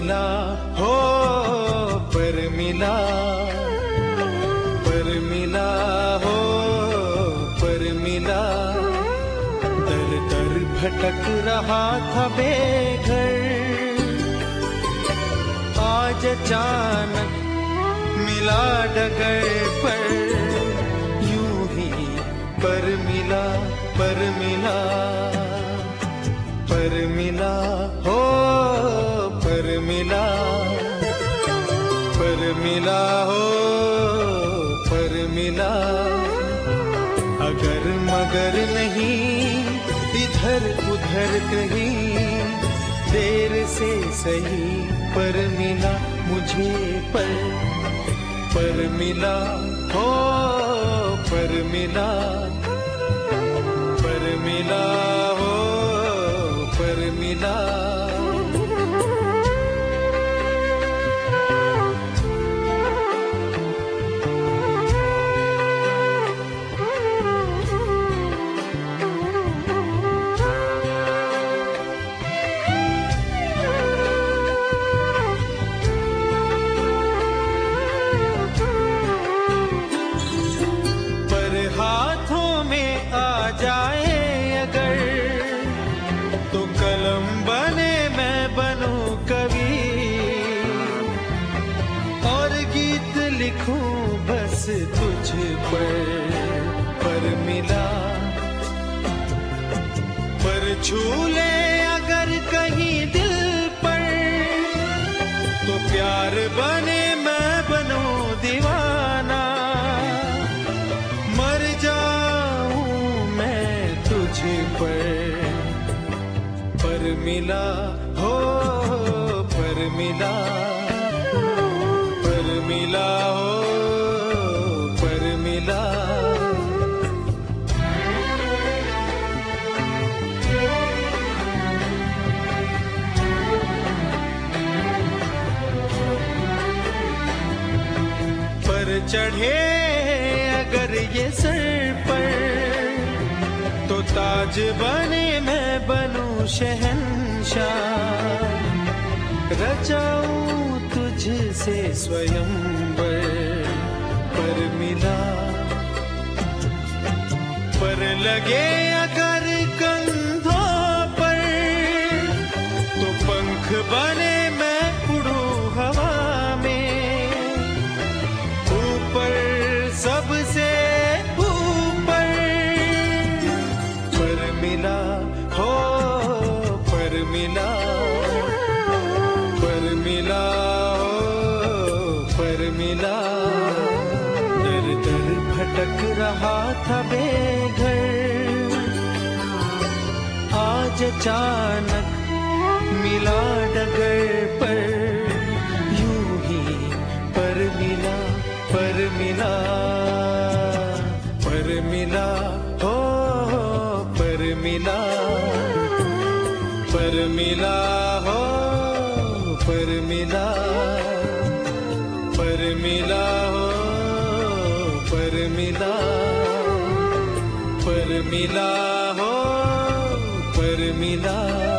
मिला हो, पर मिला, पर मिला हो, पर मिला। दर दर भटक रहा था बेघर, आज अचानक मिला डगर पर, यूं ही पर मिला, पर मिला, पर मिला हो, पर मिला, पर मिला हो, पर मिला। अगर मगर नहीं इधर उधर कहीं, देर से सही पर मिला मुझे, पर मिला हो, पर मिला, पर मिला हो, पर मिला। पर हाथों में आ जाए अगर, तो कलम बने मैं बनूं कवि, और गीत लिखूं बस तुझ पर मिला। पर छू ले अगर कहीं दिल पर, तो प्यार बने मैं बनूं दीवाना, मर जाऊं मैं तुझ पर मिला हो, पर मिला, पर मिला हो, पर मिला। पर चढ़े अगर ये सर पर, तो ताज बने मैं बनूं शहंशाह, रचाऊं तुझसे स्वयंवर पर मिला। पर लगे अगर कंधों पर, तो पंख बने मैं उड़ूं हवा में, ऊपर सबसे ऊपर पर मिला हो, पर मिला, पर मिला हो, पर मिला। दर दर भटक रहा था बेघर, आज अचानक मिला डगर पर, यूं ही पर मिला, पर मिला, पर मिला हो, पर मिला, पर मिला हो, पर मिला, पर मिला हो, पर मिला, पर मिला हो, पर मिला।